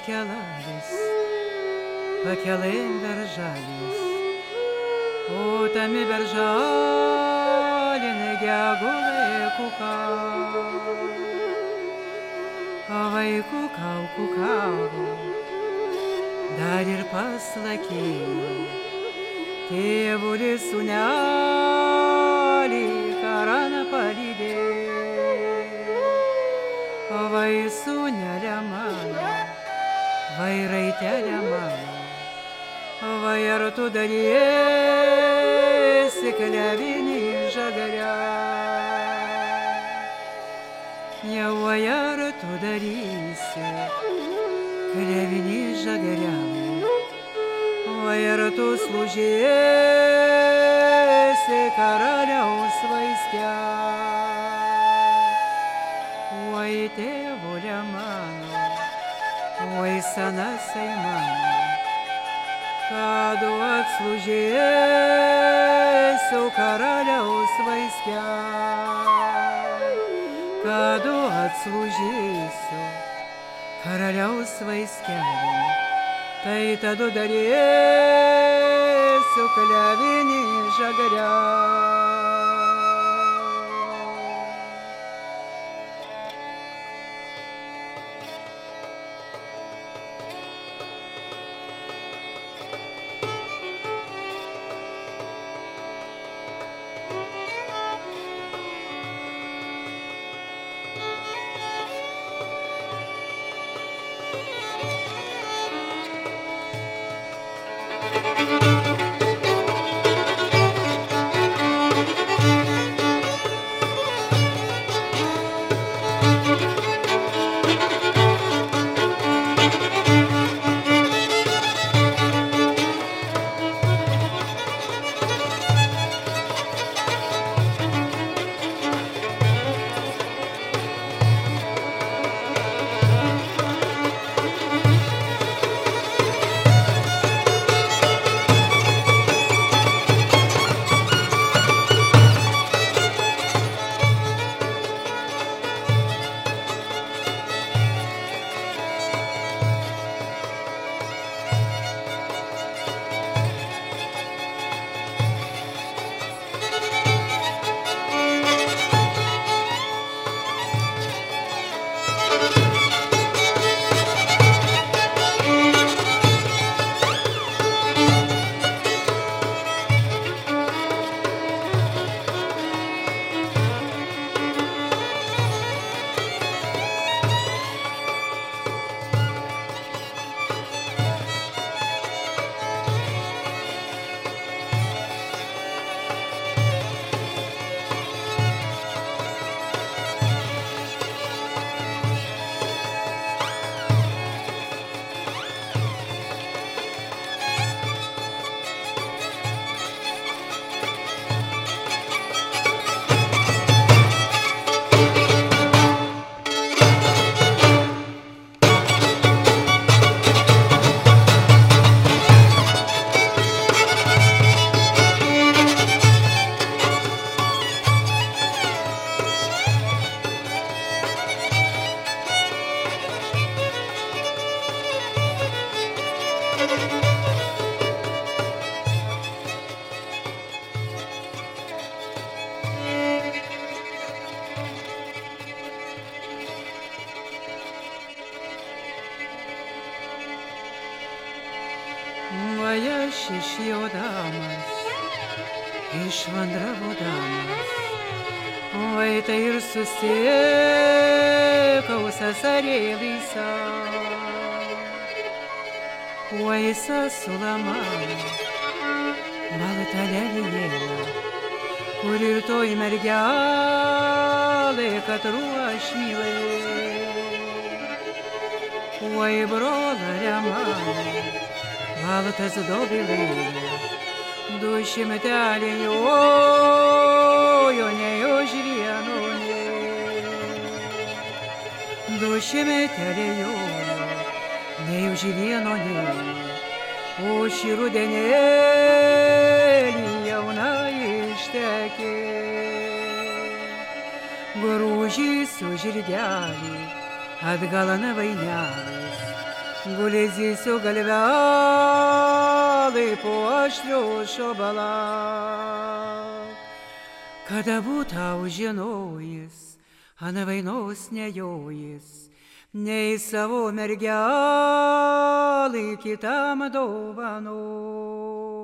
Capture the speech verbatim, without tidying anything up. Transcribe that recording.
kelalis, pakelai beržalis, o tame beržalinė gegulė kukavo, vaikų kaukų kavo, dar ir paslakėjo, tėvulis sūnelį karaną palydėjo. Vai sūnelė mano, vai raitelė mano, vai ar tu daliesi klevinį žagarę? Jau vai ar tu darysi klevinį žagarę? Vai ar tu slūžėsi karaliaus vaiste? Oi tėvulė mano, oi senasai mano, kad atslūžėsiu karaliaus vaiste, kad atslūžėsiu karaliaus vaiste, tai tada darėsiu klevinį žagarę. Vai aš išjodamas, išvandravodamas, vai tai ir susiekau sesarėlysa, oi sesula mano, balta lelijėla, kur ir toj mergelė, kad ruoš mylė, oi brolare mano, baltas dobilėje, du šimteliai jojo, ne už vieno, ne. Du šimteliai jojo, ne už vieno, ne. O šį rudenėlį jauna ištekė. Grožį su žirgelį, atgalana vainelės, Gulėzysiu galvelai po aštriu šobalą. Kada būtau žinojęs, ant vainos nejojęs, nei savo mergelai kitam dovanos.